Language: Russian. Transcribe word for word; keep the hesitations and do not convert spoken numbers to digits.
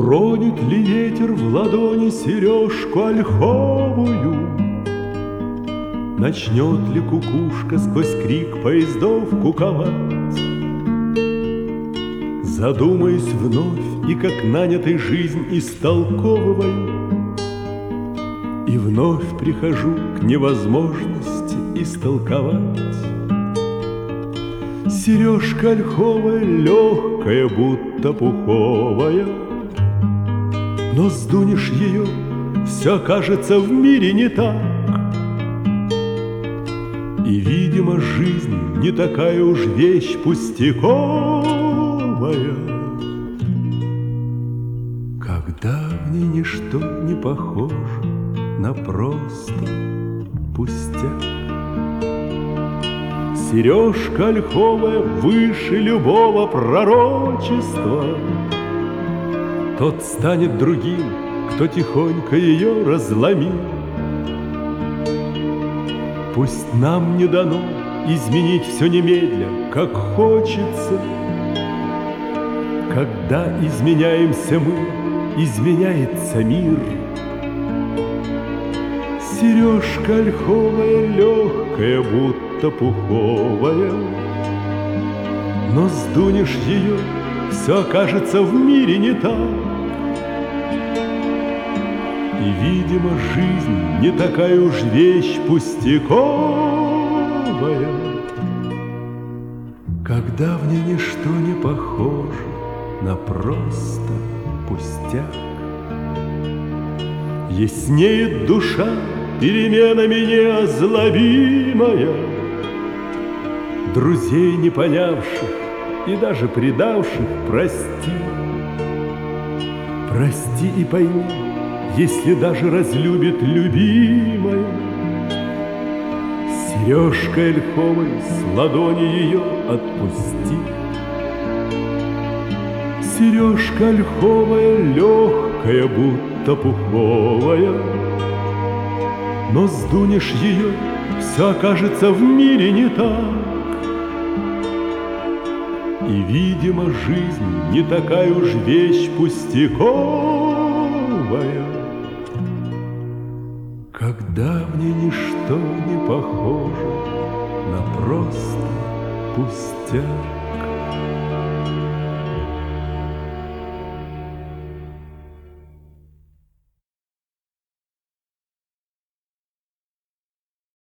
Уронит ли ветер в ладони сережку ольховую? Начнет ли кукушка сквозь крик поездов куковать? Задумаюсь вновь и как нанятый жизнь истолковываю, и вновь прихожу к невозможности истолковать. Сережка ольховая, легкая, будто пуховая, но сдунешь ее, все кажется в мире не так. И, видимо, жизнь не такая уж вещь пустяковая, когда в ней ничто не похоже на просто пустяк. Сережка ольховая выше любого пророчества. Тот станет другим, кто тихонько ее разломил. Пусть нам не дано изменить все немедля, как хочется. Когда изменяемся мы, изменяется мир. Сережка ольховая, легкая, будто пуховая, но сдунешь ее, все окажется в мире не так. И, видимо, жизнь не такая уж вещь пустяковая, когда в ней ничто не похоже на просто пустяк. Яснеет душа переменами неозлобимая, друзей не понявших и даже предавших прости. Прости и пойми, если даже разлюбит любимая. Сережкой ольховой с ладони ее отпусти. Сережка ольховая, легкая, будто пуховая, но сдунешь ее, все окажется в мире не так. И, видимо, жизнь не такая уж вещь пустяковая, когда в ней ничто не похоже на просто пустяк.